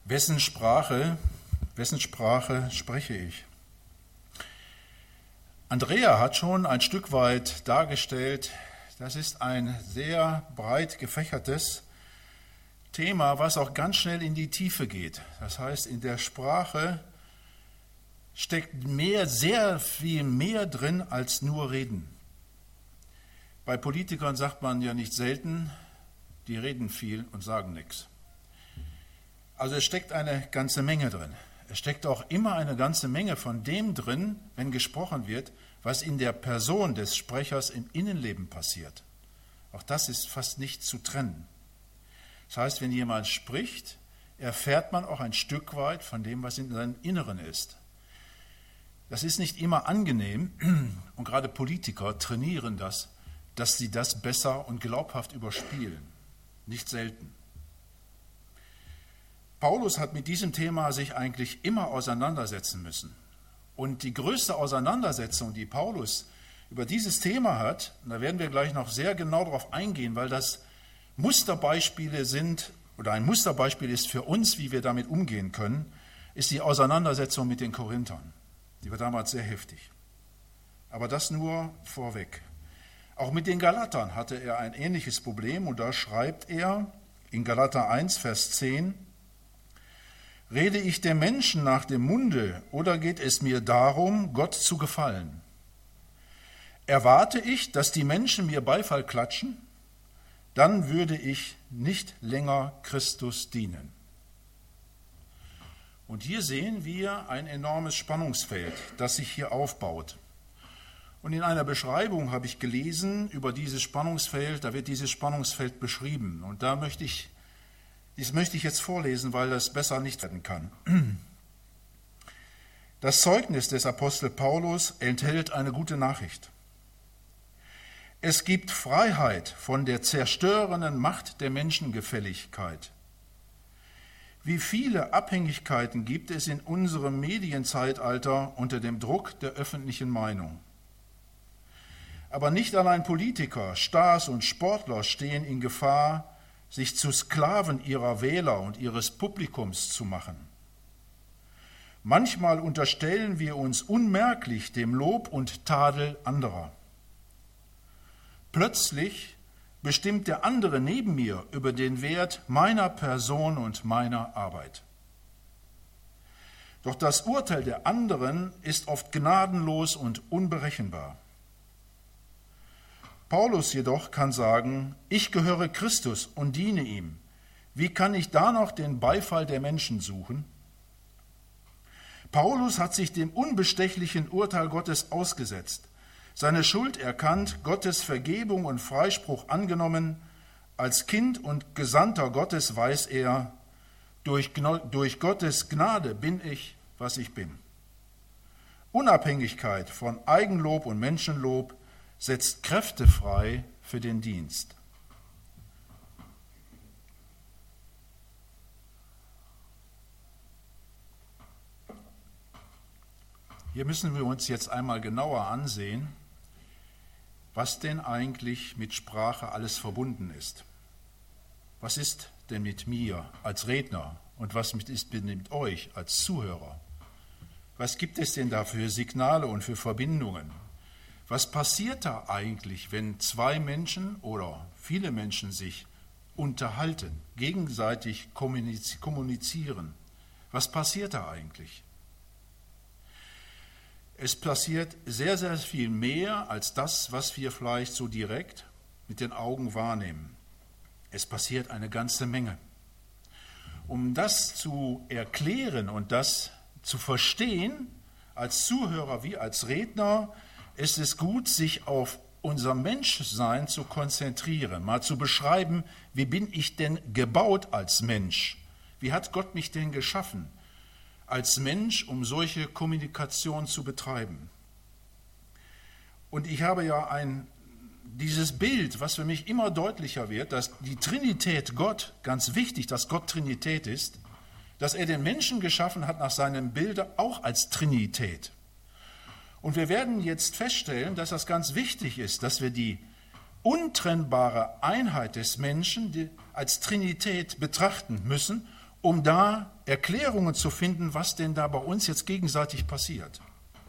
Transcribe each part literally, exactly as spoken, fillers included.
Wessen Sprache, wessen Sprache spreche ich? Andrea hat schon ein Stück weit dargestellt, das ist ein sehr breit gefächertes Thema, was auch ganz schnell in die Tiefe geht. Das heißt, in der Sprache steckt mehr, sehr viel mehr drin als nur Reden. Bei Politikern sagt man ja nicht selten, die reden viel und sagen nichts. Also es steckt eine ganze Menge drin. Es steckt auch immer eine ganze Menge von dem drin, wenn gesprochen wird, was in der Person des Sprechers im Innenleben passiert. Auch das ist fast nicht zu trennen. Das heißt, wenn jemand spricht, erfährt man auch ein Stück weit von dem, was in seinem Inneren ist. Das ist nicht immer angenehm und gerade Politiker trainieren das, dass sie das besser und glaubhaft überspielen. Nicht selten. Paulus hat mit diesem Thema sich eigentlich immer auseinandersetzen müssen. Und die größte Auseinandersetzung, die Paulus über dieses Thema hat, und da werden wir gleich noch sehr genau darauf eingehen, weil das Musterbeispiele sind, oder ein Musterbeispiel ist für uns, wie wir damit umgehen können, ist die Auseinandersetzung mit den Korinthern. Die war damals sehr heftig. Aber das nur vorweg. Auch mit den Galatern hatte er ein ähnliches Problem, und da schreibt er in Galater eins, Vers zehn, Rede ich dem Menschen nach dem Munde, oder geht es mir darum, Gott zu gefallen? Erwarte ich, dass die Menschen mir Beifall klatschen? Dann würde ich nicht länger Christus dienen. Und hier sehen wir ein enormes Spannungsfeld, das sich hier aufbaut. Und in einer Beschreibung habe ich gelesen über dieses Spannungsfeld, da wird dieses Spannungsfeld beschrieben. Und da möchte ich Dies möchte ich jetzt vorlesen, weil das besser nicht werden kann. Das Zeugnis des Apostel Paulus enthält eine gute Nachricht. Es gibt Freiheit von der zerstörenden Macht der Menschengefälligkeit. Wie viele Abhängigkeiten gibt es in unserem Medienzeitalter unter dem Druck der öffentlichen Meinung? Aber nicht allein Politiker, Stars und Sportler stehen in Gefahr, sich zu Sklaven ihrer Wähler und ihres Publikums zu machen. Manchmal unterstellen wir uns unmerklich dem Lob und Tadel anderer. Plötzlich bestimmt der andere neben mir über den Wert meiner Person und meiner Arbeit. Doch das Urteil der anderen ist oft gnadenlos und unberechenbar. Paulus jedoch kann sagen, ich gehöre Christus und diene ihm. Wie kann ich da noch den Beifall der Menschen suchen? Paulus hat sich dem unbestechlichen Urteil Gottes ausgesetzt, seine Schuld erkannt, Gottes Vergebung und Freispruch angenommen. Als Kind und Gesandter Gottes weiß er, durch, durch Gottes Gnade bin ich, was ich bin. Unabhängigkeit von Eigenlob und Menschenlob setzt Kräfte frei für den Dienst. Hier müssen wir uns jetzt einmal genauer ansehen, was denn eigentlich mit Sprache alles verbunden ist. Was ist denn mit mir als Redner und was ist mit euch als Zuhörer? Was gibt es denn da für Signale und für Verbindungen? Was passiert da eigentlich, wenn zwei Menschen oder viele Menschen sich unterhalten, gegenseitig kommunizieren? Was passiert da eigentlich? Es passiert sehr, sehr viel mehr als das, was wir vielleicht so direkt mit den Augen wahrnehmen. Es passiert eine ganze Menge. Um das zu erklären und das zu verstehen, als Zuhörer wie als Redner, ist es gut, sich auf unser Menschsein zu konzentrieren, mal zu beschreiben, wie bin ich denn gebaut als Mensch? Wie hat Gott mich denn geschaffen als Mensch, um solche Kommunikation zu betreiben? Und ich habe ja ein, dieses Bild, was für mich immer deutlicher wird, dass die Trinität Gott, ganz wichtig, dass Gott Trinität ist, dass er den Menschen geschaffen hat nach seinem Bilde auch als Trinität. Und wir werden jetzt feststellen, dass das ganz wichtig ist, dass wir die untrennbare Einheit des Menschen als Trinität betrachten müssen, um da Erklärungen zu finden, was denn da bei uns jetzt gegenseitig passiert.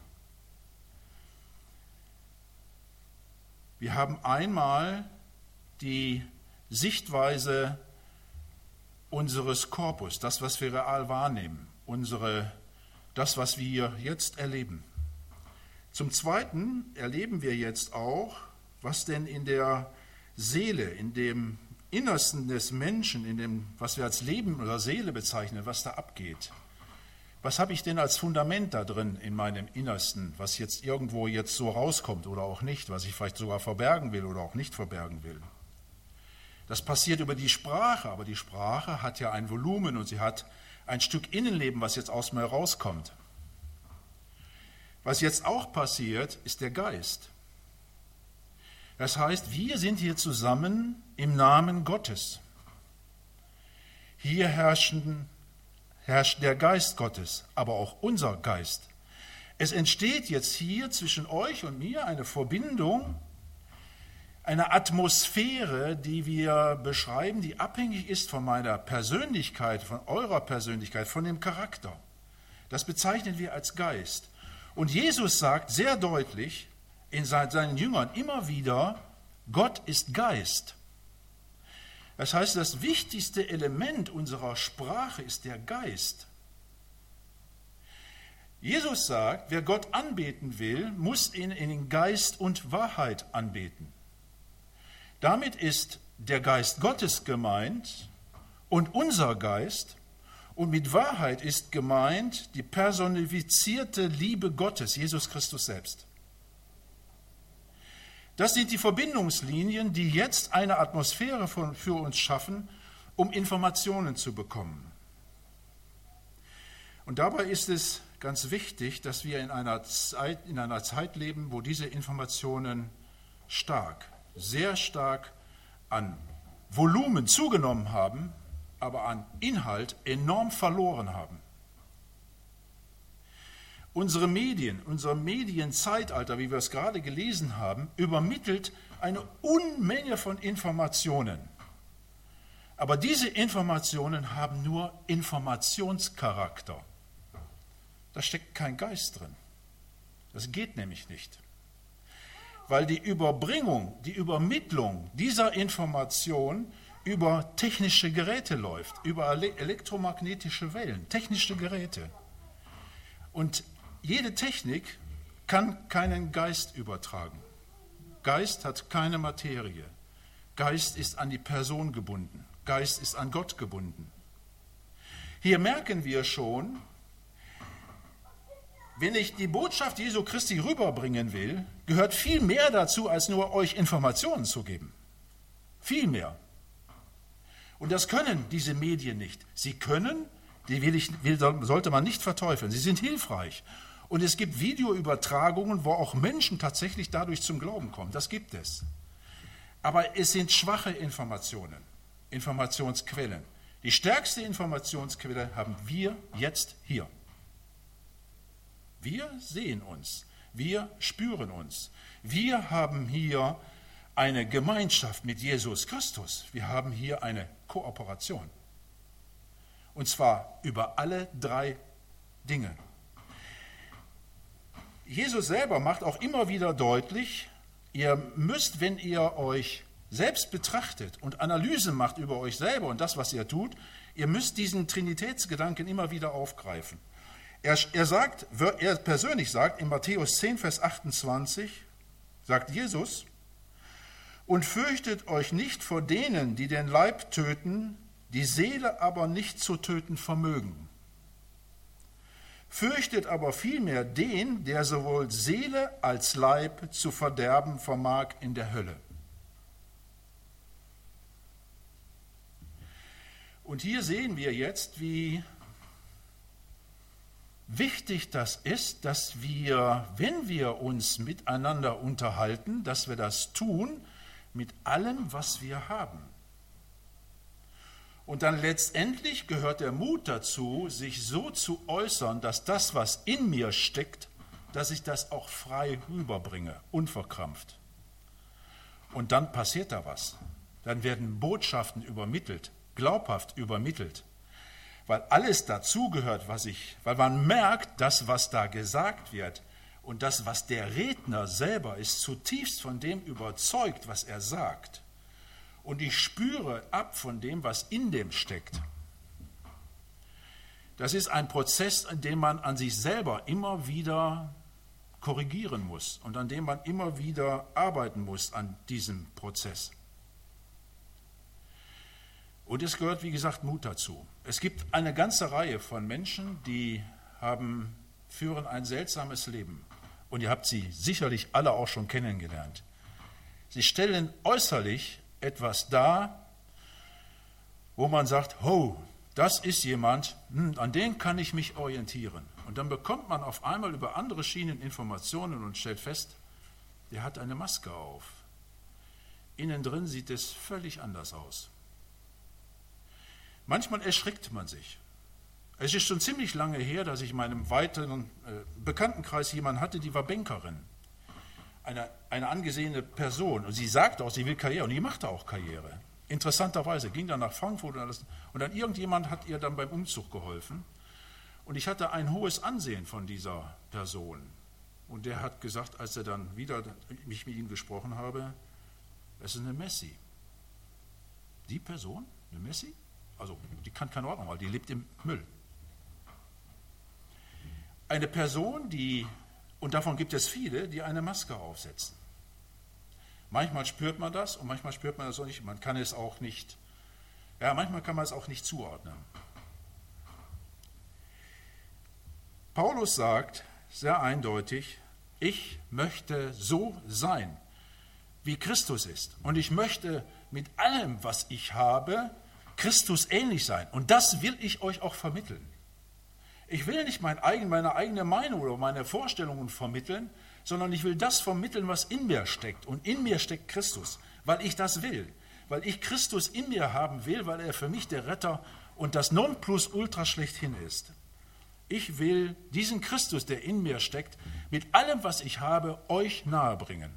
Wir haben einmal die Sichtweise unseres Korpus, das, was wir real wahrnehmen, unsere, das, was wir jetzt erleben. Zum Zweiten erleben wir jetzt auch, was denn in der Seele, in dem Innersten des Menschen, in dem, was wir als Leben oder Seele bezeichnen, was da abgeht. Was habe ich denn als Fundament da drin in meinem Innersten, was jetzt irgendwo jetzt so rauskommt oder auch nicht, was ich vielleicht sogar verbergen will oder auch nicht verbergen will? Das passiert über die Sprache, aber die Sprache hat ja ein Volumen und sie hat ein Stück Innenleben, was jetzt aus mir rauskommt. Was jetzt auch passiert, ist der Geist. Das heißt, wir sind hier zusammen im Namen Gottes. Hier herrschen, herrscht der Geist Gottes, aber auch unser Geist. Es entsteht jetzt hier zwischen euch und mir eine Verbindung, eine Atmosphäre, die wir beschreiben, die abhängig ist von meiner Persönlichkeit, von eurer Persönlichkeit, von dem Charakter. Das bezeichnen wir als Geist. Und Jesus sagt sehr deutlich in seinen Jüngern immer wieder, Gott ist Geist. Das heißt, das wichtigste Element unserer Sprache ist der Geist. Jesus sagt, wer Gott anbeten will, muss ihn in Geist und Wahrheit anbeten. Damit ist der Geist Gottes gemeint und unser Geist, und mit Wahrheit ist gemeint die personifizierte Liebe Gottes, Jesus Christus selbst. Das sind die Verbindungslinien, die jetzt eine Atmosphäre von, für uns schaffen, um Informationen zu bekommen. Und dabei ist es ganz wichtig, dass wir in einer Zeit, in einer Zeit leben, wo diese Informationen stark, sehr stark an Volumen zugenommen haben, aber an Inhalt enorm verloren haben. Unsere Medien, unser Medienzeitalter, wie wir es gerade gelesen haben, übermittelt eine Unmenge von Informationen. Aber diese Informationen haben nur Informationscharakter. Da steckt kein Geist drin. Das geht nämlich nicht. Weil die Überbringung, die Übermittlung dieser Information über technische Geräte läuft, über elektromagnetische Wellen, technische Geräte. Und jede Technik kann keinen Geist übertragen. Geist hat keine Materie. Geist ist an die Person gebunden. Geist ist an Gott gebunden. Hier merken wir schon, wenn ich die Botschaft Jesu Christi rüberbringen will, gehört viel mehr dazu, als nur euch Informationen zu geben. Viel mehr. Und das können diese Medien nicht. Sie können, die will ich, will, sollte man nicht verteufeln, sie sind hilfreich. Und es gibt Videoübertragungen, wo auch Menschen tatsächlich dadurch zum Glauben kommen. Das gibt es. Aber es sind schwache Informationen, Informationsquellen. Die stärkste Informationsquelle haben wir jetzt hier. Wir sehen uns, wir spüren uns. Wir haben hier eine Gemeinschaft mit Jesus Christus. Wir haben hier eine Kooperation. Und zwar über alle drei Dinge. Jesus selber macht auch immer wieder deutlich, ihr müsst, wenn ihr euch selbst betrachtet und Analyse macht über euch selber und das, was ihr tut, ihr müsst diesen Trinitätsgedanken immer wieder aufgreifen. Er, er sagt, er persönlich sagt in Matthäus zehn, Vers achtundzwanzig, sagt Jesus, und fürchtet euch nicht vor denen, die den Leib töten, die Seele aber nicht zu töten vermögen. Fürchtet aber vielmehr den, der sowohl Seele als Leib zu verderben vermag in der Hölle. Und hier sehen wir jetzt, wie wichtig das ist, dass wir, wenn wir uns miteinander unterhalten, dass wir das tun mit allem, was wir haben. Und dann letztendlich gehört der Mut dazu, sich so zu äußern, dass das, was in mir steckt, dass ich das auch frei rüberbringe, unverkrampft. Und dann passiert da was. Dann werden Botschaften übermittelt, glaubhaft übermittelt. weil alles dazugehört, was ich, weil man merkt, das, was da gesagt wird und das, was der Redner selber ist, zutiefst von dem überzeugt, was er sagt. Und ich spüre ab von dem, was in dem steckt. Das ist ein Prozess, in dem man an sich selber immer wieder korrigieren muss und an dem man immer wieder arbeiten muss an diesem Prozess. Und es gehört, wie gesagt, Mut dazu. Es gibt eine ganze Reihe von Menschen, die haben, führen ein seltsames Leben. Und ihr habt sie sicherlich alle auch schon kennengelernt. Sie stellen äußerlich etwas dar, wo man sagt, ho, das ist jemand, an den kann ich mich orientieren. Und dann bekommt man auf einmal über andere Schienen Informationen und stellt fest, der hat eine Maske auf. Innen drin sieht es völlig anders aus. Manchmal erschrickt man sich. Es ist schon ziemlich lange her, dass ich in meinem weiteren äh, Bekanntenkreis jemanden hatte, die war Bankerin. Eine, eine angesehene Person. Und sie sagte auch, sie will Karriere. Und die machte auch Karriere. Interessanterweise ging dann nach Frankfurt und, alles, und dann irgendjemand hat ihr dann beim Umzug geholfen. Und ich hatte ein hohes Ansehen von dieser Person. Und der hat gesagt, als er dann wieder mich mit ihm gesprochen habe, das ist eine Messi. Die Person, eine Messi? Also die kann keine Ordnung haben, die lebt im Müll. Eine Person, die, und davon gibt es viele, die eine Maske aufsetzen. Manchmal spürt man das und manchmal spürt man das auch nicht. Man kann es auch nicht, ja, manchmal kann man es auch nicht zuordnen. Paulus sagt sehr eindeutig, ich möchte so sein, wie Christus ist. Und ich möchte mit allem, was ich habe, Christus ähnlich sein. Und das will ich euch auch vermitteln. Ich will nicht mein eigen, meine eigene Meinung oder meine Vorstellungen vermitteln, sondern ich will das vermitteln, was in mir steckt. Und in mir steckt Christus, weil ich das will. Weil ich Christus in mir haben will, weil er für mich der Retter und das Nonplusultra schlechthin ist. Ich will diesen Christus, der in mir steckt, mit allem, was ich habe, euch nahebringen.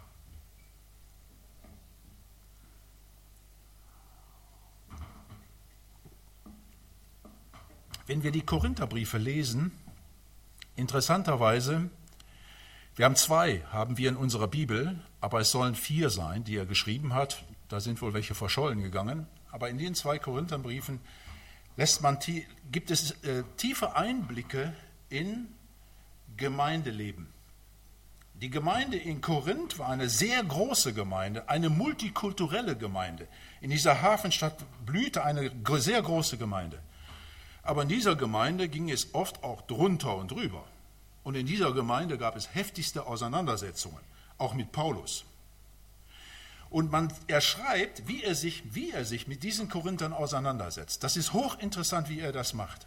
Wenn wir die Korintherbriefe lesen, interessanterweise, wir haben zwei, haben wir in unserer Bibel, aber es sollen vier sein, die er geschrieben hat. Da sind wohl welche verschollen gegangen. Aber in den zwei Korintherbriefen lässt man, gibt es äh, tiefe Einblicke in Gemeindeleben. Die Gemeinde in Korinth war eine sehr große Gemeinde, eine multikulturelle Gemeinde. In dieser Hafenstadt blühte eine sehr große Gemeinde. Aber in dieser Gemeinde ging es oft auch drunter und drüber. Und in dieser Gemeinde gab es heftigste Auseinandersetzungen, auch mit Paulus. Und man, er schreibt, wie er, sich, wie er sich mit diesen Korinthern auseinandersetzt. Das ist hochinteressant, wie er das macht.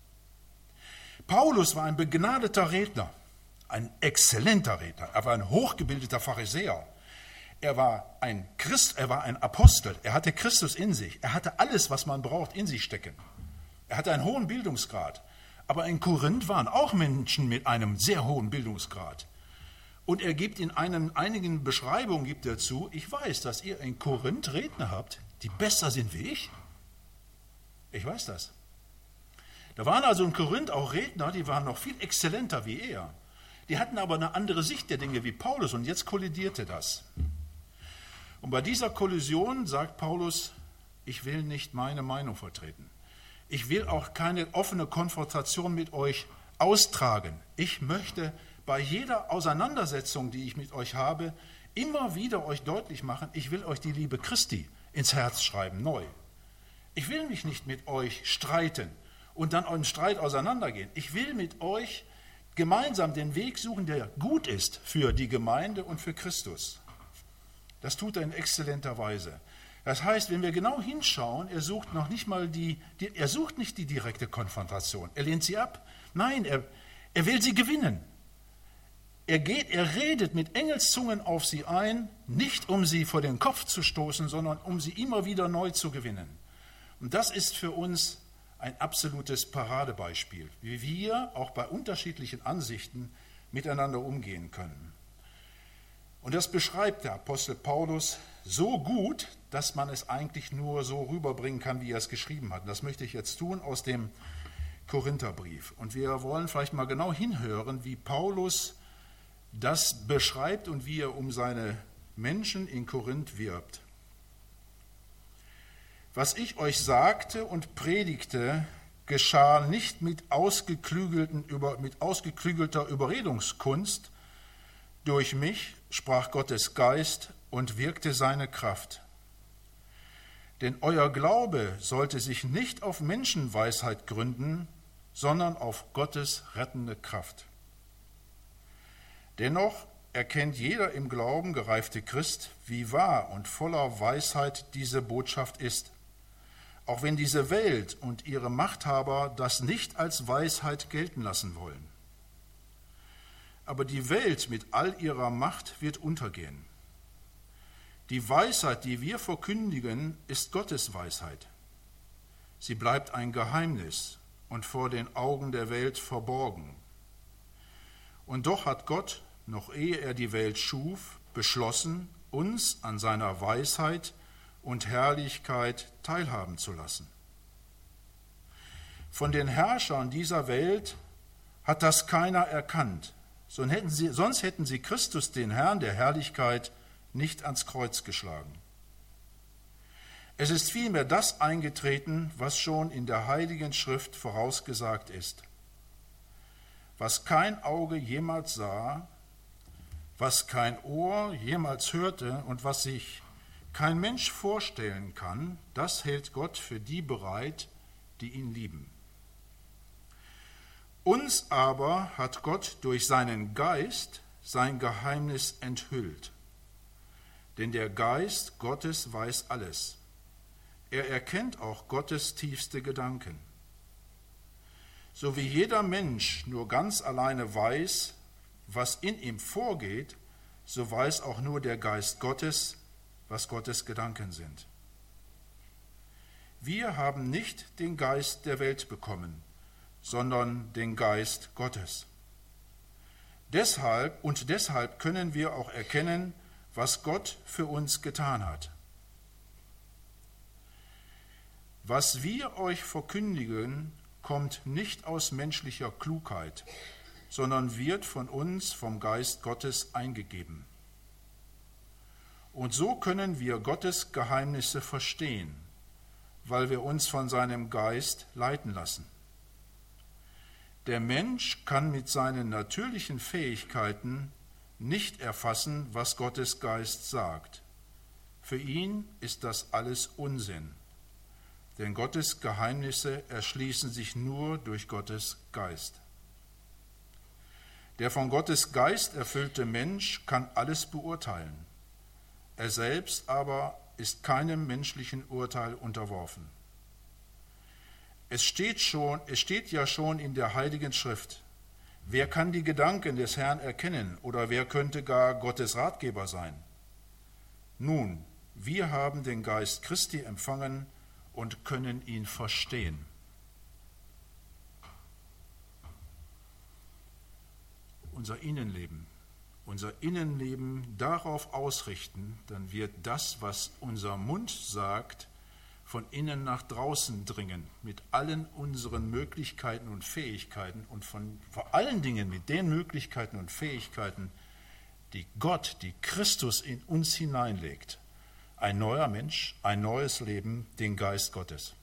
Paulus war ein begnadeter Redner, ein exzellenter Redner. Er war ein hochgebildeter Pharisäer. Er war ein Christ, er war ein Apostel. Er hatte Christus in sich. Er hatte alles, was man braucht, in sich stecken. Er hatte einen hohen Bildungsgrad. Aber in Korinth waren auch Menschen mit einem sehr hohen Bildungsgrad. Und er gibt in einen, einigen Beschreibungen gibt er zu, ich weiß, dass ihr in Korinth Redner habt, die besser sind wie ich. Ich weiß das. Da waren also in Korinth auch Redner, die waren noch viel exzellenter wie er. Die hatten aber eine andere Sicht der Dinge wie Paulus und jetzt kollidierte das. Und bei dieser Kollision sagt Paulus, ich will nicht meine Meinung vertreten. Ich will auch keine offene Konfrontation mit euch austragen. Ich möchte bei jeder Auseinandersetzung, die ich mit euch habe, immer wieder euch deutlich machen, ich will euch die Liebe Christi ins Herz schreiben, neu. Ich will mich nicht mit euch streiten und dann im Streit auseinandergehen. Ich will mit euch gemeinsam den Weg suchen, der gut ist für die Gemeinde und für Christus. Das tut er in exzellenter Weise. Das heißt, wenn wir genau hinschauen, er sucht noch nicht mal die, die er sucht nicht die direkte Konfrontation. Er lehnt sie ab. Nein, er, er will sie gewinnen. Er geht, er redet mit Engelszungen auf sie ein, nicht um sie vor den Kopf zu stoßen, sondern um sie immer wieder neu zu gewinnen. Und das ist für uns ein absolutes Paradebeispiel, wie wir auch bei unterschiedlichen Ansichten miteinander umgehen können. Und das beschreibt der Apostel Paulus so gut, dass man es eigentlich nur so rüberbringen kann, wie er es geschrieben hat. Und das möchte ich jetzt tun aus dem Korintherbrief. Und wir wollen vielleicht mal genau hinhören, wie Paulus das beschreibt und wie er um seine Menschen in Korinth wirbt. Was ich euch sagte und predigte, geschah nicht mit, ausgeklügelten, mit ausgeklügelter Überredungskunst. Durch mich sprach Gottes Geist und wirkte seine Kraft. Denn euer Glaube sollte sich nicht auf Menschenweisheit gründen, sondern auf Gottes rettende Kraft. Dennoch erkennt jeder im Glauben gereifte Christ, wie wahr und voller Weisheit diese Botschaft ist. Auch wenn diese Welt und ihre Machthaber das nicht als Weisheit gelten lassen wollen. Aber die Welt mit all ihrer Macht wird untergehen. Die Weisheit, die wir verkündigen, ist Gottes Weisheit. Sie bleibt ein Geheimnis und vor den Augen der Welt verborgen. Und doch hat Gott, noch ehe er die Welt schuf, beschlossen, uns an seiner Weisheit und Herrlichkeit teilhaben zu lassen. Von den Herrschern dieser Welt hat das keiner erkannt, sonst hätten sie, sonst hätten sie Christus, den Herrn der Herrlichkeit, nicht ans Kreuz geschlagen. Es ist vielmehr das eingetreten, was schon in der Heiligen Schrift vorausgesagt ist. Was kein Auge jemals sah, was kein Ohr jemals hörte und was sich kein Mensch vorstellen kann, das hält Gott für die bereit, die ihn lieben. Uns aber hat Gott durch seinen Geist sein Geheimnis enthüllt. Denn der Geist Gottes weiß alles. Er erkennt auch Gottes tiefste Gedanken. So wie jeder Mensch nur ganz alleine weiß, was in ihm vorgeht, so weiß auch nur der Geist Gottes, was Gottes Gedanken sind. Wir haben nicht den Geist der Welt bekommen, sondern den Geist Gottes. Deshalb und deshalb können wir auch erkennen, was Gott für uns getan hat. Was wir euch verkündigen, kommt nicht aus menschlicher Klugheit, sondern wird von uns vom Geist Gottes eingegeben. Und so können wir Gottes Geheimnisse verstehen, weil wir uns von seinem Geist leiten lassen. Der Mensch kann mit seinen natürlichen Fähigkeiten nicht erfassen, was Gottes Geist sagt. Für ihn ist das alles Unsinn, denn Gottes Geheimnisse erschließen sich nur durch Gottes Geist. Der von Gottes Geist erfüllte Mensch kann alles beurteilen. Er selbst aber ist keinem menschlichen Urteil unterworfen. Es steht schon, es steht ja schon in der Heiligen Schrift: Wer kann die Gedanken des Herrn erkennen oder wer könnte gar Gottes Ratgeber sein? Nun, wir haben den Geist Christi empfangen und können ihn verstehen. Unser Innenleben, unser Innenleben darauf ausrichten, dann wird das, was unser Mund sagt, von innen nach draußen dringen, mit allen unseren Möglichkeiten und Fähigkeiten und von, vor allen Dingen mit den Möglichkeiten und Fähigkeiten, die Gott, die Christus in uns hineinlegt. Ein neuer Mensch, ein neues Leben, den Geist Gottes.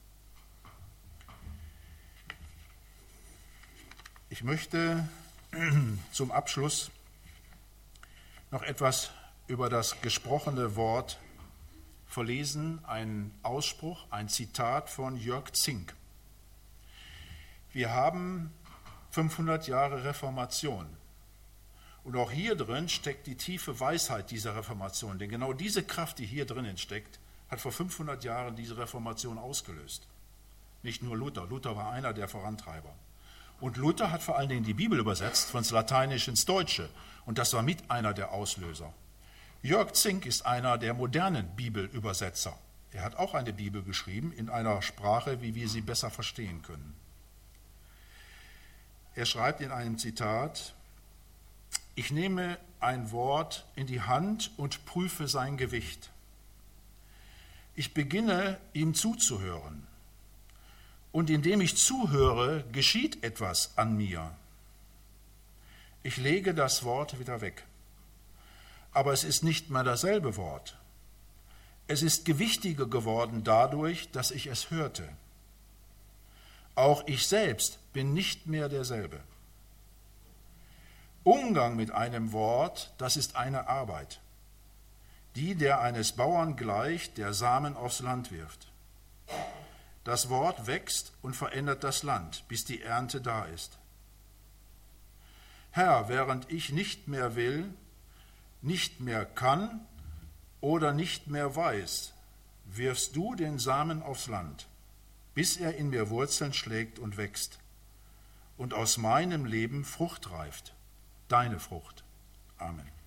Ich möchte zum Abschluss noch etwas über das gesprochene Wort verlesen, ein Ausspruch, ein Zitat von Jörg Zink. Wir haben fünfhundert Jahre Reformation. Und auch hier drin steckt die tiefe Weisheit dieser Reformation. Denn genau diese Kraft, die hier drinnen steckt, hat vor fünfhundert Jahren diese Reformation ausgelöst. Nicht nur Luther. Luther war einer der Vorantreiber. Und Luther hat vor allen Dingen die Bibel übersetzt, von Lateinisch ins Deutsche. Und das war mit einer der Auslöser. Jörg Zink ist einer der modernen Bibelübersetzer. Er hat auch eine Bibel geschrieben in einer Sprache, wie wir sie besser verstehen können. Er schreibt in einem Zitat: Ich nehme ein Wort in die Hand und prüfe sein Gewicht. Ich beginne, ihm zuzuhören. Und indem ich zuhöre, geschieht etwas an mir. Ich lege das Wort wieder weg. Aber es ist nicht mehr dasselbe Wort. Es ist gewichtiger geworden dadurch, dass ich es hörte. Auch ich selbst bin nicht mehr derselbe. Umgang mit einem Wort, das ist eine Arbeit, die der eines Bauern gleicht, der Samen aufs Land wirft. Das Wort wächst und verändert das Land, bis die Ernte da ist. Herr, während ich nicht mehr will, nicht mehr kann oder nicht mehr weiß, wirfst du den Samen aufs Land, bis er in mir Wurzeln schlägt und wächst und aus meinem Leben Frucht reift, deine Frucht. Amen.